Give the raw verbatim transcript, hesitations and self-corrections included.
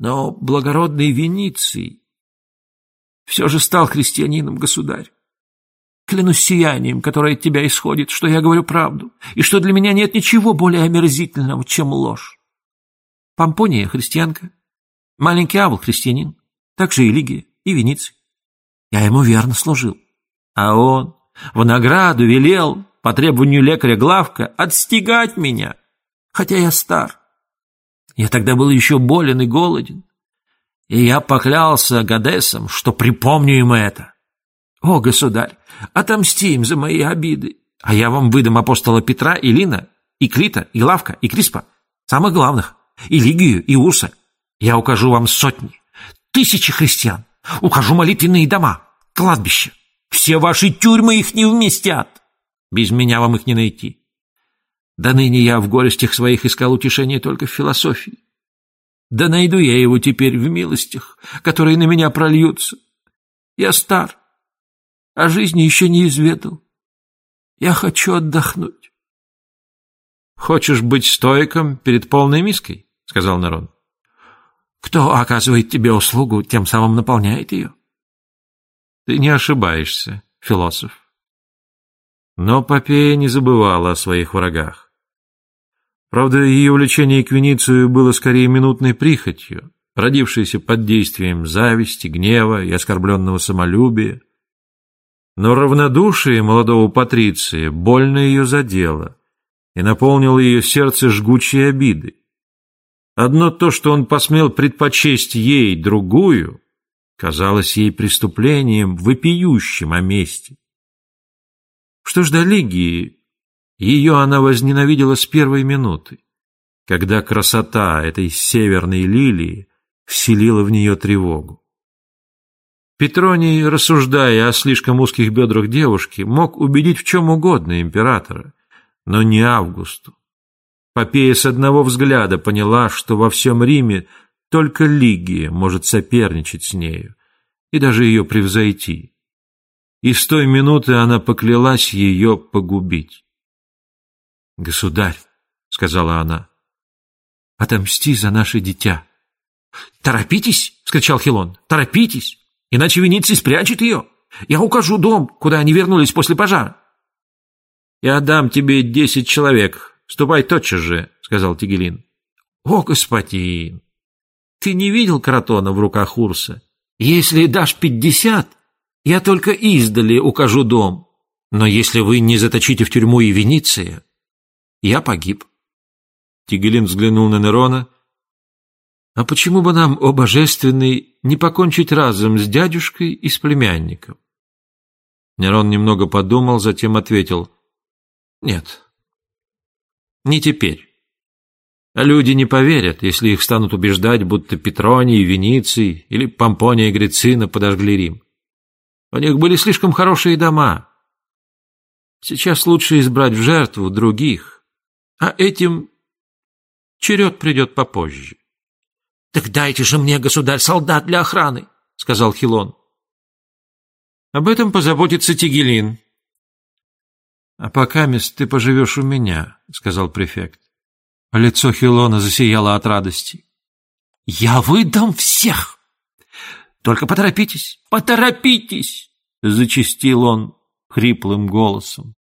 Но благородный Вениций все же стал христианином, государь. Клянусь сиянием, которое от тебя исходит, что я говорю правду, и что для меня нет ничего более омерзительного, чем ложь. Помпония — христианка, маленький Авл — христианин, так же и Лигия, и Вениций. Я ему верно служил. А он в награду велел, по требованию лекаря Главка, отстегать меня, хотя я стар. Я тогда был еще болен и голоден, и я поклялся Гадесом, что припомню ему это. О, государь, отомсти им за мои обиды, а я вам выдам апостола Петра и Лина, и Клита, и Главка, и Криспа, самых главных, и Лигию, и Урса. Я укажу вам сотни, тысячи христиан, укажу молитвенные дома, кладбища. Все ваши тюрьмы их не вместят. Без меня вам их не найти. Да ныне я в горестях своих искал утешение только в философии. Да найду я его теперь в милостях, которые на меня прольются. Я стар, а жизни еще не изведал. Я хочу отдохнуть. «Хочешь быть стоиком перед полной миской?» — сказал Нерон. «Кто оказывает тебе услугу, тем самым наполняет ее». «Ты не ошибаешься, философ». Но Попея не забывала о своих врагах. Правда, ее влечение к Веницию было скорее минутной прихотью, родившейся под действием зависти, гнева и оскорбленного самолюбия. Но равнодушие молодого патриция больно ее задело и наполнило ее сердце жгучей обидой. Одно то, что он посмел предпочесть ей другую, казалось ей преступлением, вопиющим о мести. Что ж до Лигии, ее она возненавидела с первой минуты, когда красота этой северной лилии вселила в нее тревогу. Петроний, рассуждая о слишком узких бедрах девушки, мог убедить в чем угодно императора, но не Августу. Попея с одного взгляда поняла, что во всем Риме только Лигия может соперничать с нею и даже ее превзойти. И с той минуты она поклялась ее погубить. «Государь», — сказала она, — «отомсти за наше дитя». «Торопитесь!» — вскричал Хилон. «Торопитесь! Иначе Вениций спрячет ее. Я укажу дом, куда они вернулись после пожара». «Я дам тебе десять человек. Ступай тотчас же», — сказал Тигелин. «О, господин, ты не видел Кротона в руках Урса? Если дашь пятьдесят, я только издали укажу дом. Но если вы не заточите в тюрьму и Вениция, я погиб». Тигелин взглянул на Нерона. «А почему бы нам, о божественный, не покончить разом с дядюшкой и с племянником?» Нерон немного подумал, затем ответил: «Нет, не теперь. Люди не поверят, если их станут убеждать, будто Петроний, Вениций или Помпония и Грицина подожгли Рим. У них были слишком хорошие дома. Сейчас лучше избрать в жертву других, а этим черед придет попозже». «Так дайте же мне, государь, солдат для охраны», — сказал Хилон. «Об этом позаботится Тигелин». «А покамест ты поживешь у меня», — сказал префект. Лицо Хилона засияло от радости. «Я выдам всех! Только поторопитесь, поторопитесь!» — зачастил он хриплым голосом.